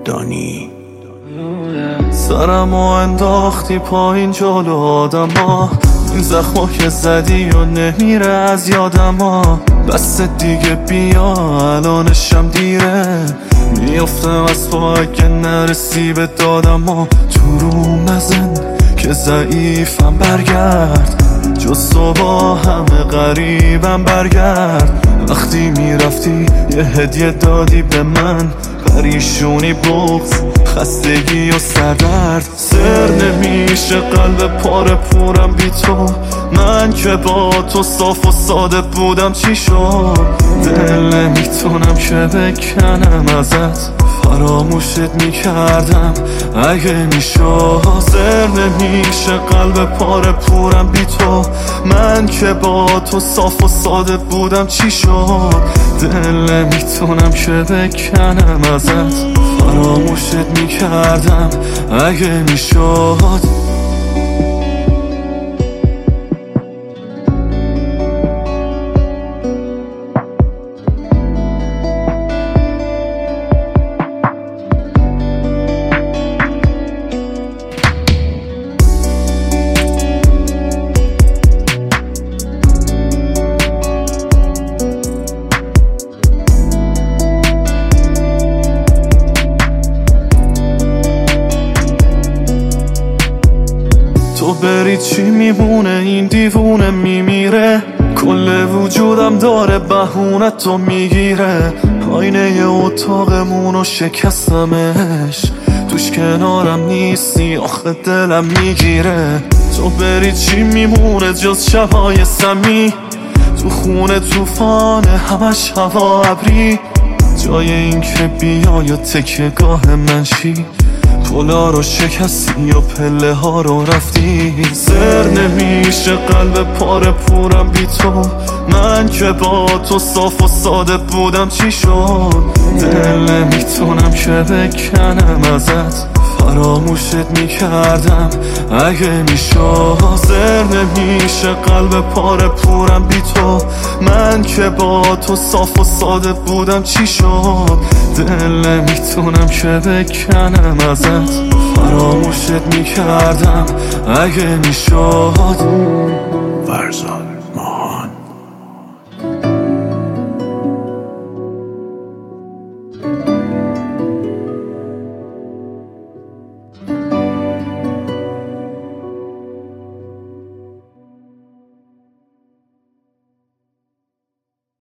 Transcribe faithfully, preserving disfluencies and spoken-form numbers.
دانی. سرمو انداختی پایین جلو آدم ها، این زخما که زدی و نمیره از یادم ها. بس دیگه بیا الانشم دیره، میافتم از تو اگه نرسی به دادم ها. تو روم نزن که ضعیفم، برگرد جز تو با همه غریبم، برگرد. وقتی میرفتی یه هدیه دادی به من، پریشونی، بغض، خستگی و سردرد. سر نمیشه قلب پاره پورم بی تو، من که با تو صاف و ساده بودم چی شد؟ دل نمیتونم که بکنم ازت، فراموشت میکردم اگه میشد. سر نمیشه قلب پاره پورم بی تو، من که با تو صاف و ساده بودم چی شد؟ دل نمیتونم که بکنم ازت، فراموشت میکردم اگه میشد. تو بری چی میمونه؟ این دیوونه میمیره، کل وجودم داره بهونه تو میگیره. آینه اتاقمونو شکستمش، توش کنارم نیستی آخه دلم میگیره. تو بری چی میمونه جز شبای سمی، تو خونه توفانه همش هوا ابری. جای این که بیای یا تکیه‌گاه من چی؟ پلا رو شکستی و پله ها رو رفتی. سر نمیشه قلب پاره پورم بی تو، من که با تو صاف و ساده بودم چی شد؟ دل نمیتونم که بکنم ازت، فراموشت میکردم اگه میشد. سر نمیشه قلب پاره پورم بی تو، من که با تو صاف و ساده بودم چی شد؟ دل نمیتونم که بکنم ازت، فراموشت میکردم اگه میشد. فرزاد